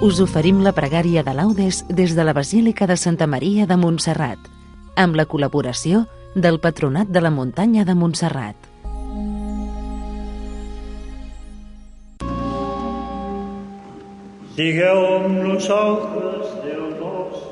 us oferim la pregària de laudes des de la Basílica de Santa Maria de Montserrat, amb la col·laboració del Patronat de la Muntanya de Montserrat. Digueu amb nosaltres, Déu nostre.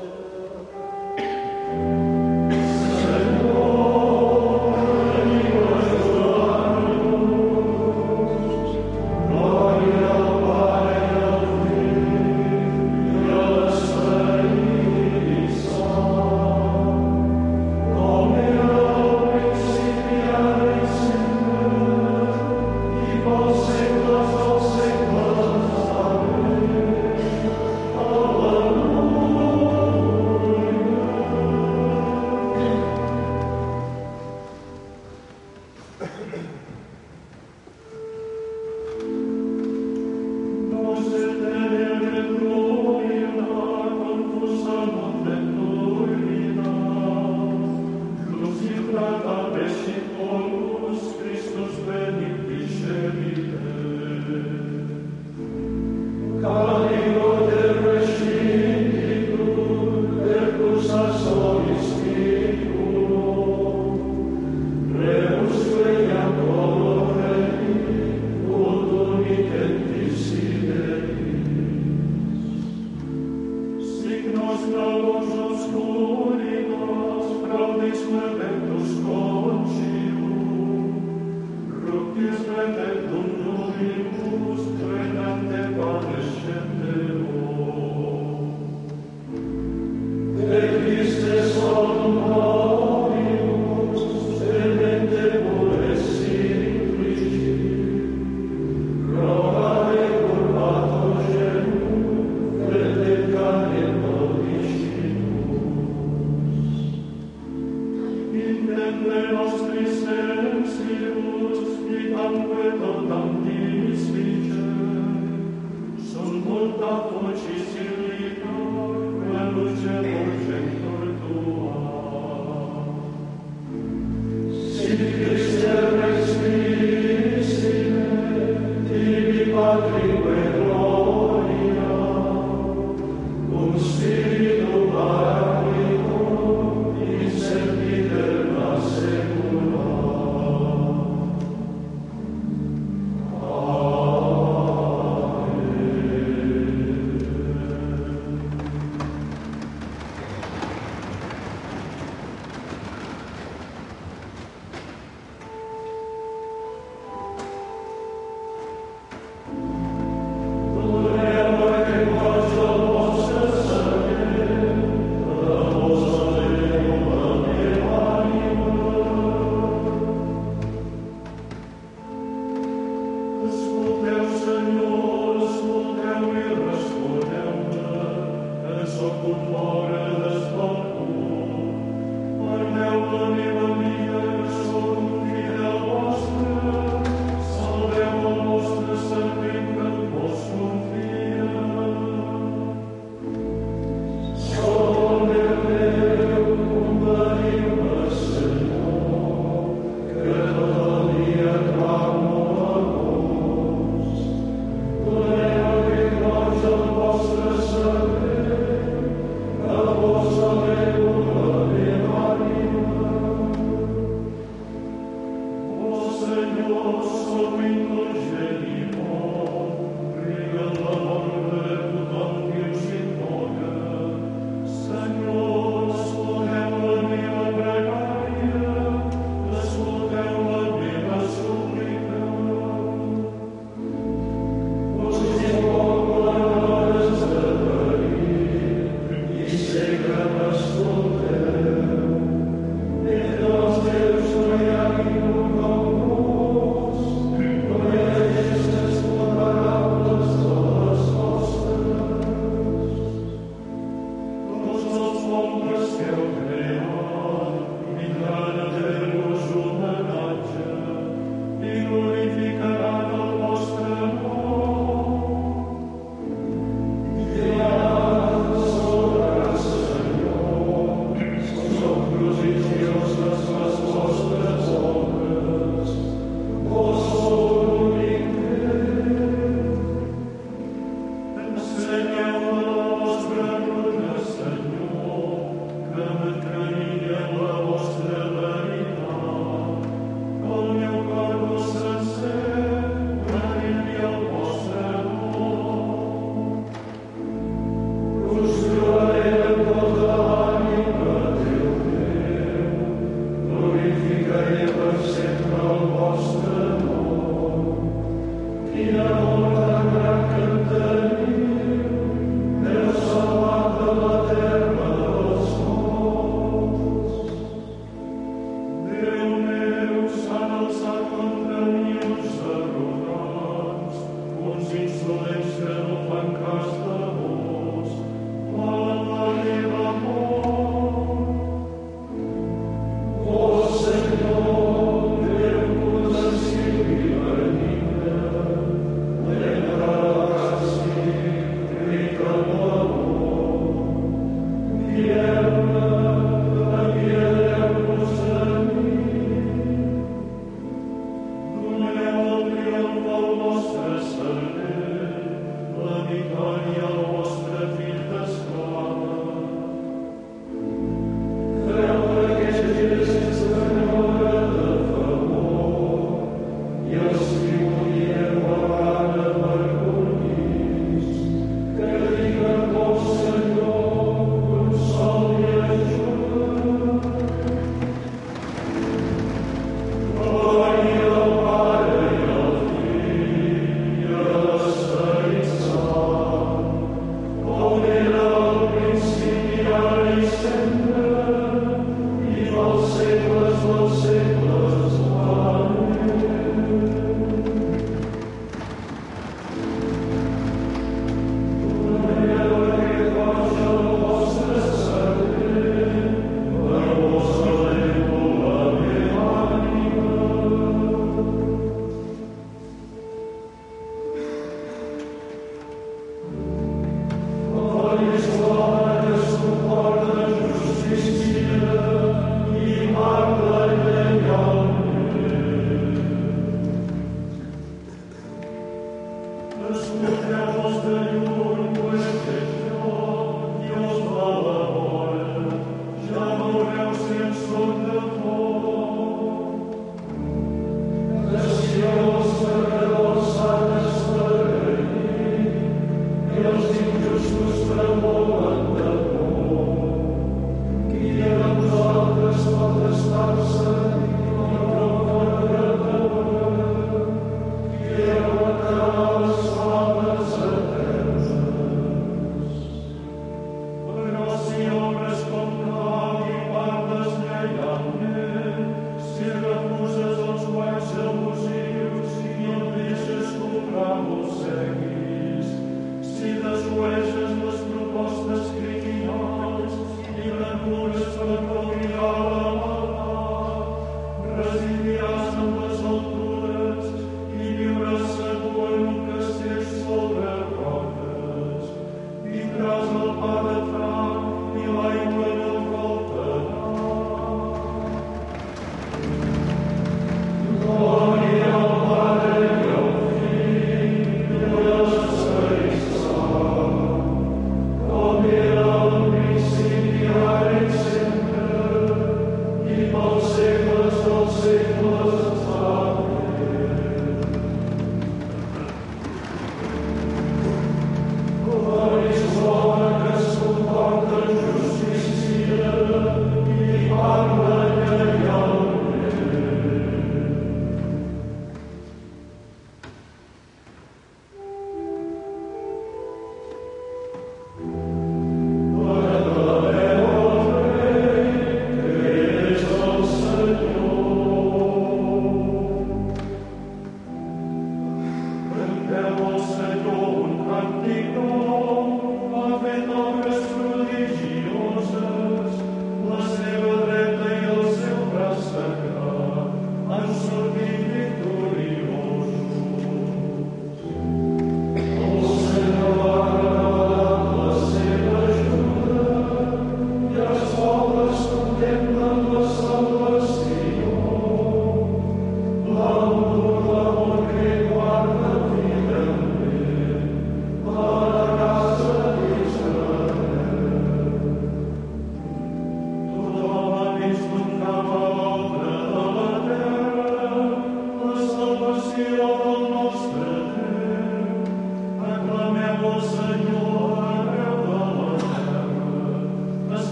Señor, cántico, ave nobres prodigiosa.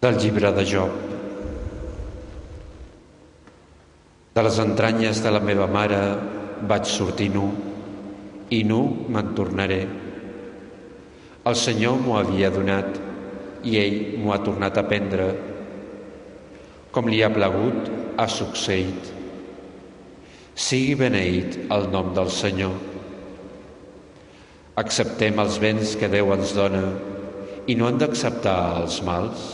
Del llibre de Job. De les entranyes de la meva mare vaig sortir nu, i nu me'n tornaré. El Senyor m'ho havia donat, i ell m'ho ha tornat a prendre. Com li ha plagut, ha succeït. Sigui beneït el nom del Senyor. Acceptem els béns que Déu ens dona i no hem d'acceptar els mals.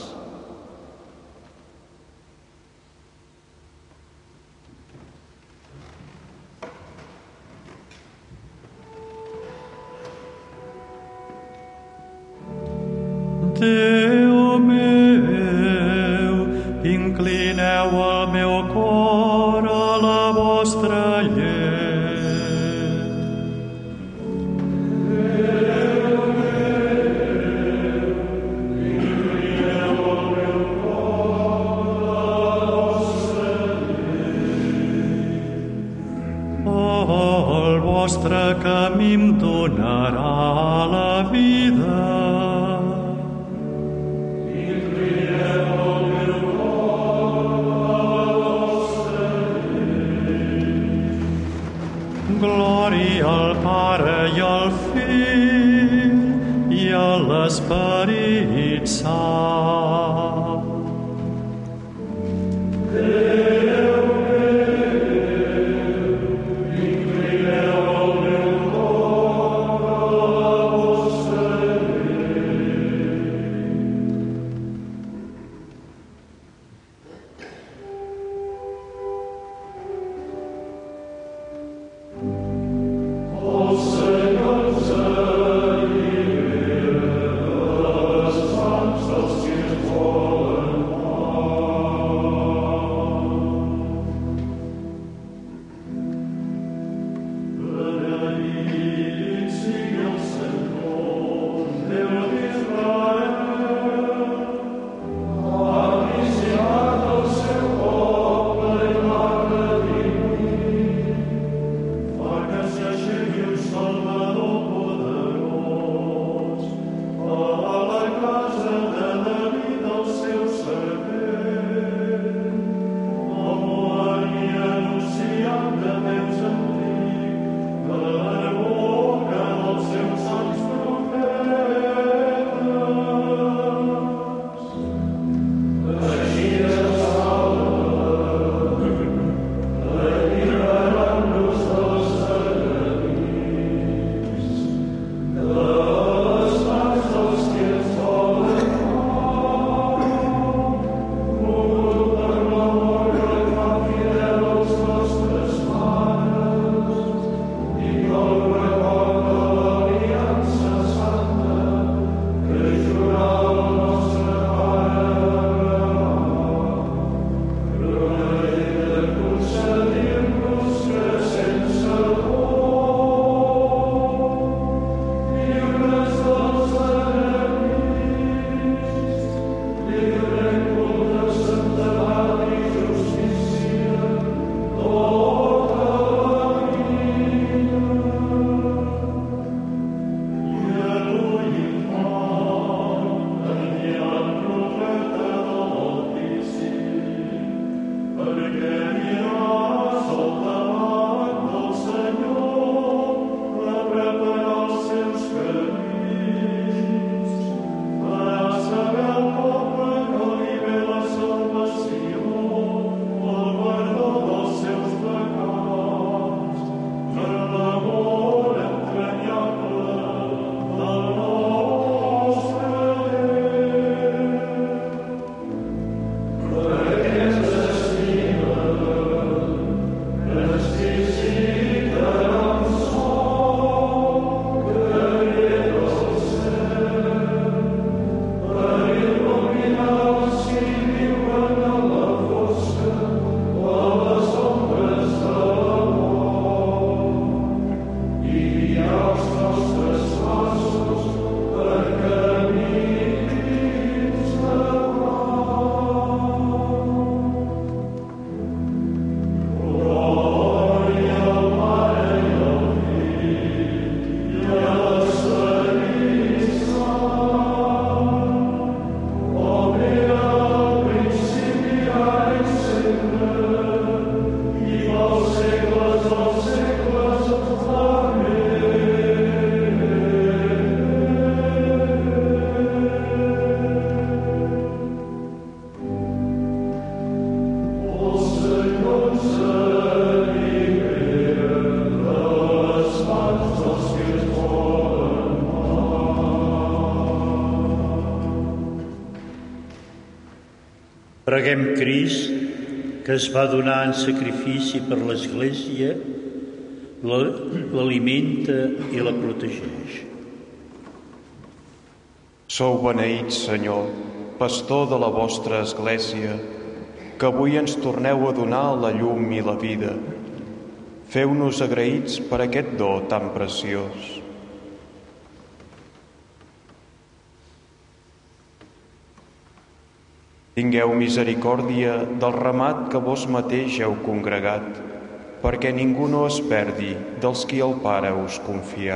Déu meu, inclineu el meu cor a la vostra llet. Déu meu, inclineu el meu cor a la vostra llet. El vostre camí em donarà la vida. Glòria al Pare i al Fill i a l'Esperit Sant. Déu meu, inclineu el meu cor a la vostra Crist, que es va donar en sacrifici per l'Església, l'alimenta i la protegeix. Sou beneïts, Senyor, pastor de la vostra Església, que avui ens torneu a donar la llum i la vida. Feu-nos agraïts per aquest do tan preciós. Tingueu misericòrdia del ramat que vos mateix heu congregat, perquè ningú no es perdi dels qui el Pare us confia.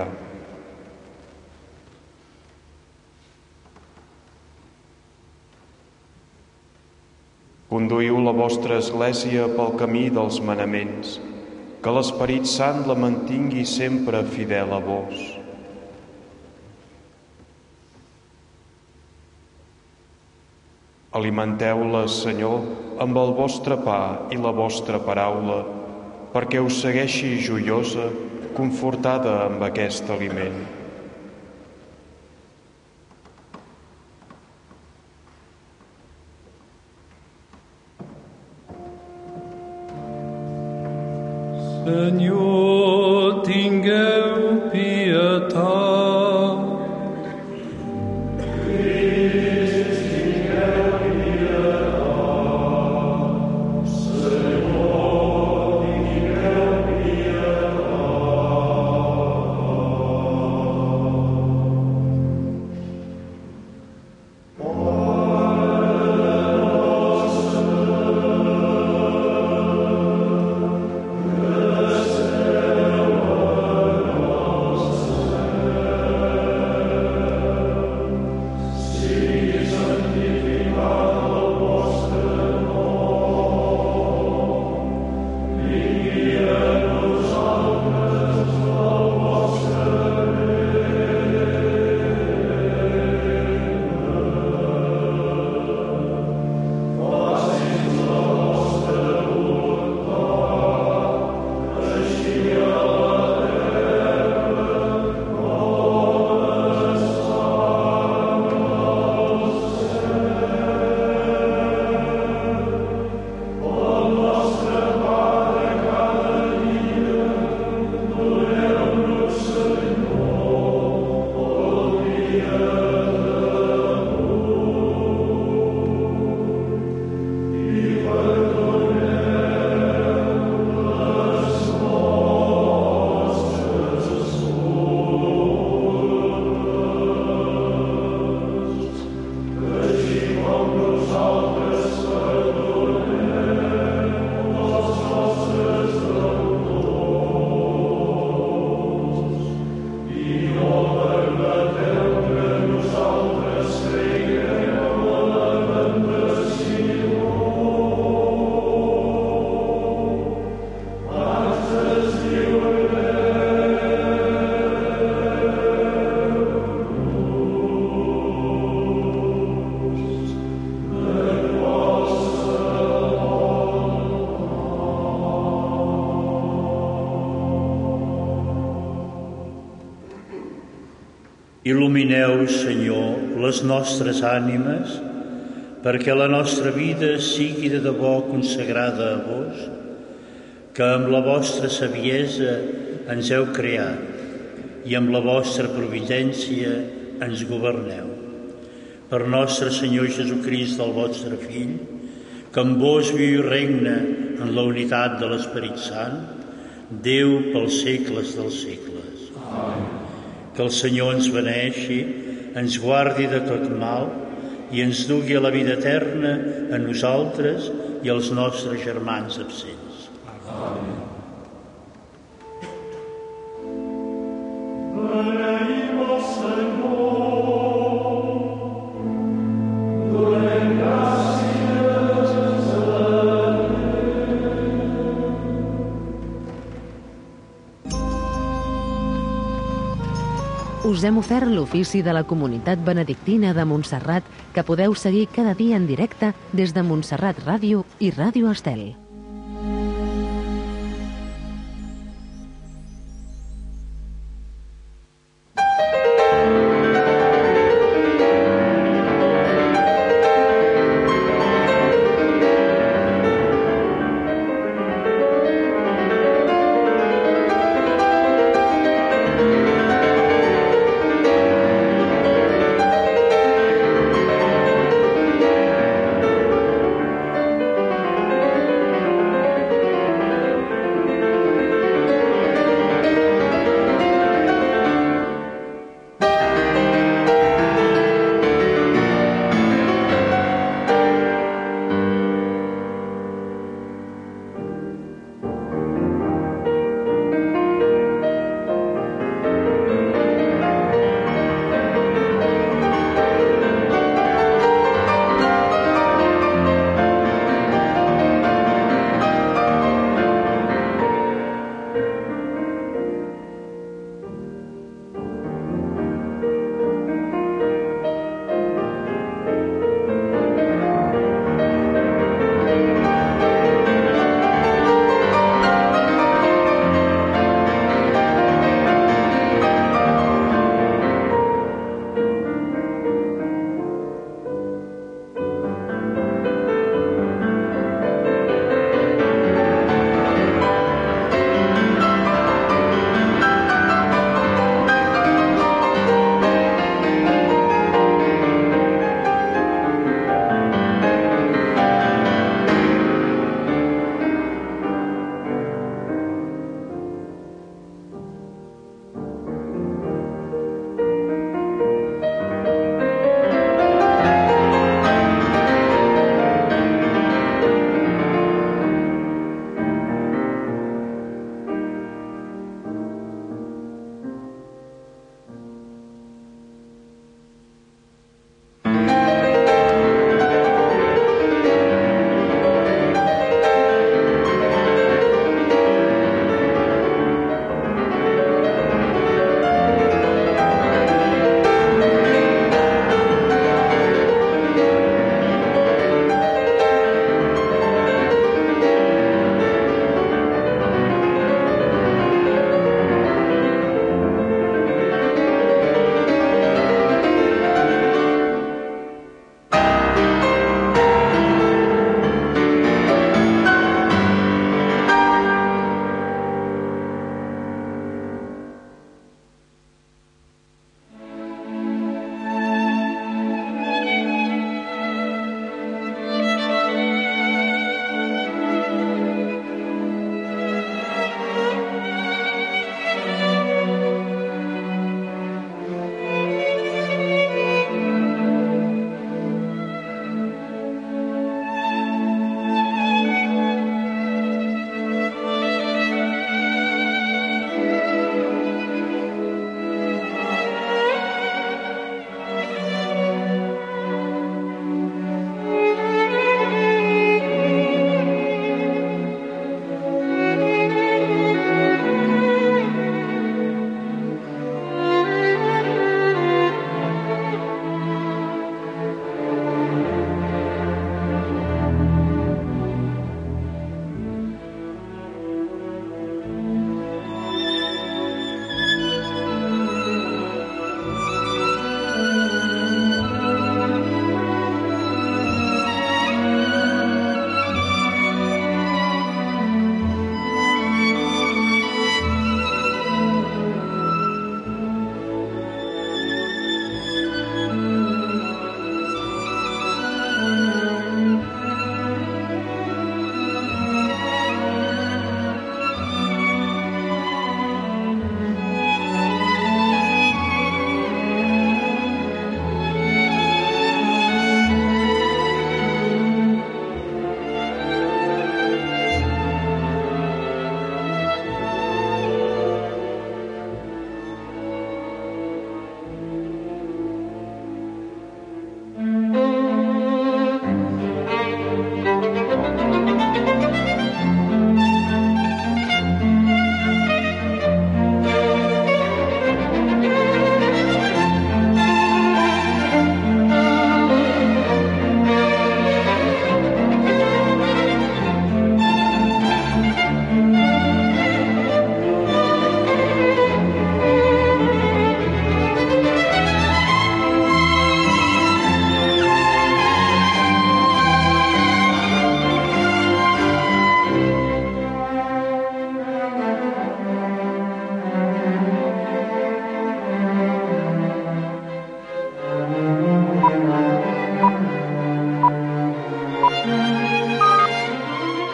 Conduïu la vostra Església pel camí dels manaments, que l'Esperit Sant la mantingui sempre fidel a vos. Alimenteu-la, Senyor, amb el vostre pa i la vostra paraula, perquè us segueixi joiosa, confortada amb aquest aliment. Senyor, tingueu pietat. Il·lumineu, Senyor, les nostres ànimes, perquè la nostra vida sigui de debò consagrada a vos, que amb la vostra saviesa ens heu creat i amb la vostra providència ens governeu. Per nostre Senyor Jesucrist, el vostre Fill, que amb vos viu i regna en la unitat de l'Esperit Sant, Déu pels segles dels segles. Amén. Que el Senyor ens beneixi, ens guardi de tot mal i ens dugui a la vida eterna a nosaltres i als nostres germans absents. Amén. Beneïm el Senyor, donem gràcies a Us hem ofert l'ofici de la Comunitat Benedictina de Montserrat, que podeu seguir cada dia en directe des de Montserrat Ràdio i Ràdio Estel.